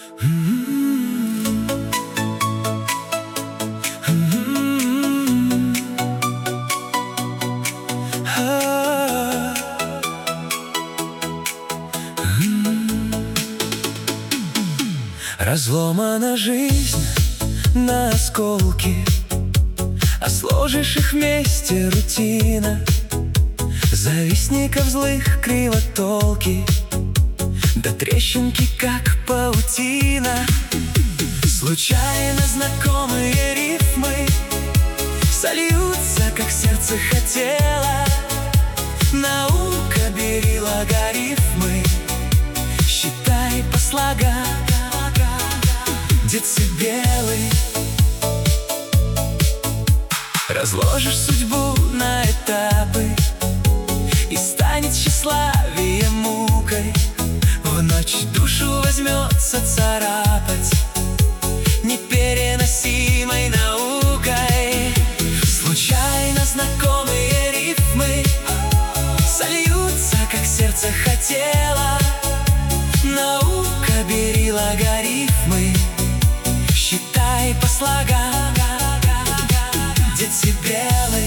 Разломана жизнь на осколки, а сложишь их вместе рутина. Завистников злых кривотолки, да трещинки, как паутина. Случайно знакомые рифмы сольются, как сердце хотело. Наука, бери логарифмы, считай по слогам децибелы. Разложишь судьбу на этапы, и станет тщеславие мукой. В ночь душу возьмется царапать непереносимой наукой. Случайно знакомые рифмы сольются, как сердце хотело. Наука, бери логарифмы, считай по слогам децибелы.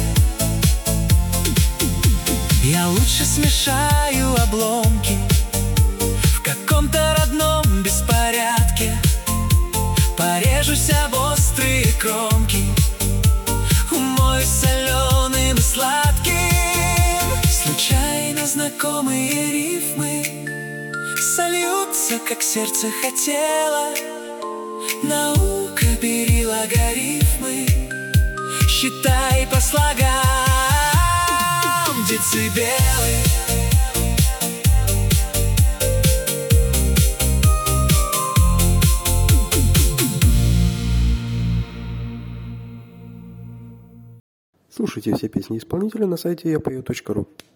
Я лучше смешаю обломки в каком-то родном беспорядке. Порежусь об острые кромки, умоюсь соленым и сладким. Случайно знакомые рифмы сольются, как сердце хотело. Наука, бери логарифмы, считай по слогам децибелы. Слушайте все песни исполнителя на сайте yapayot.ru.